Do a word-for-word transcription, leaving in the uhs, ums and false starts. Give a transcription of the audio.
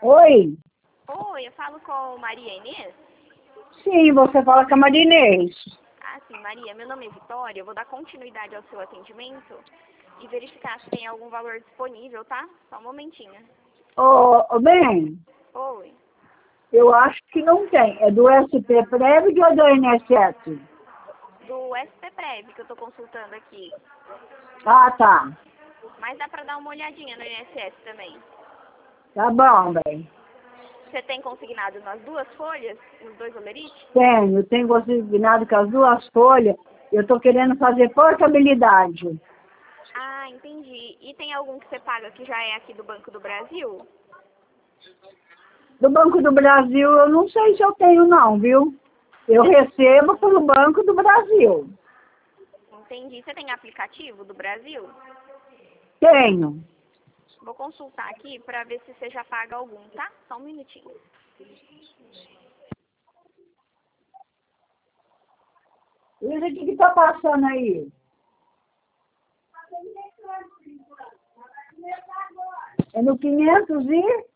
Oi? Oi, eu falo com Maria Inês? Sim, você fala com a Marinês. Ah, sim, Maria, meu nome é Vitória, eu vou dar continuidade ao seu atendimento e verificar se tem algum valor disponível, tá? Só um momentinho. Ô, ô, bem, Oi, eu acho que não tem. É do S P Prev ou do I N S S? do S P Prev que eu tô consultando aqui, Ah, tá. mas dá pra dar uma olhadinha no I N S S também. Tá bom, bem. Você tem consignado nas duas folhas, nos dois olerites? Tenho, tenho consignado com as duas folhas. Eu estou querendo fazer portabilidade. Ah, entendi. E tem algum que você paga que já é aqui do Banco do Brasil? Do Banco do Brasil, eu não sei se eu tenho não, viu? Eu recebo pelo Banco do Brasil. Entendi. Você tem aplicativo do Brasil? Tenho. Vou consultar aqui para ver se você já paga algum, tá? Só um minutinho. Luísa, o que está passando aí? É no quinhentos e...